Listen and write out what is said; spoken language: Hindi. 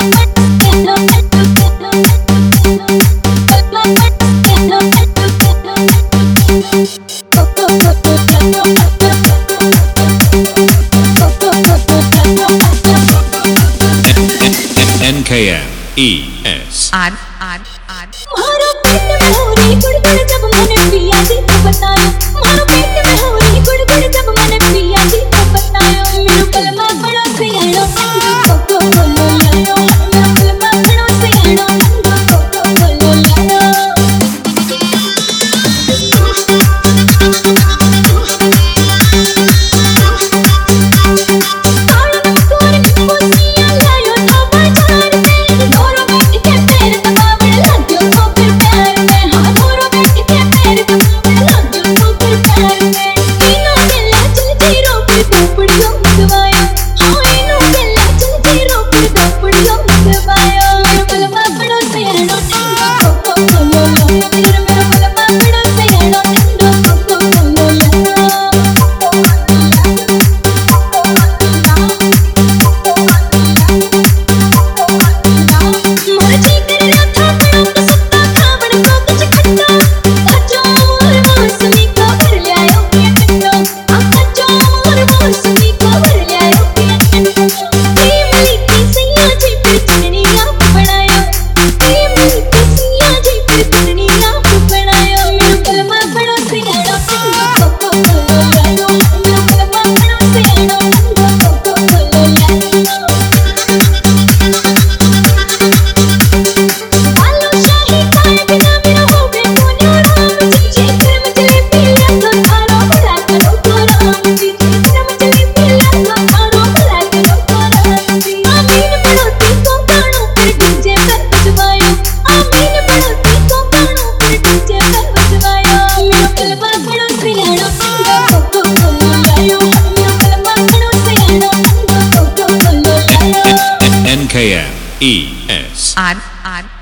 NKM ES R मारो पेट में हो रही गुड़गुड़ जब मैंने पिया जी को बताया। मारो पेट में हो रही गुड़गुड़ जब मैंने पिया जी को बताया। मेरे कलमा पड़ो से आनो कोको कोलो लायो। मेरे कलमा पड़ो से आनो कोको कोलो लायो। NKM ES R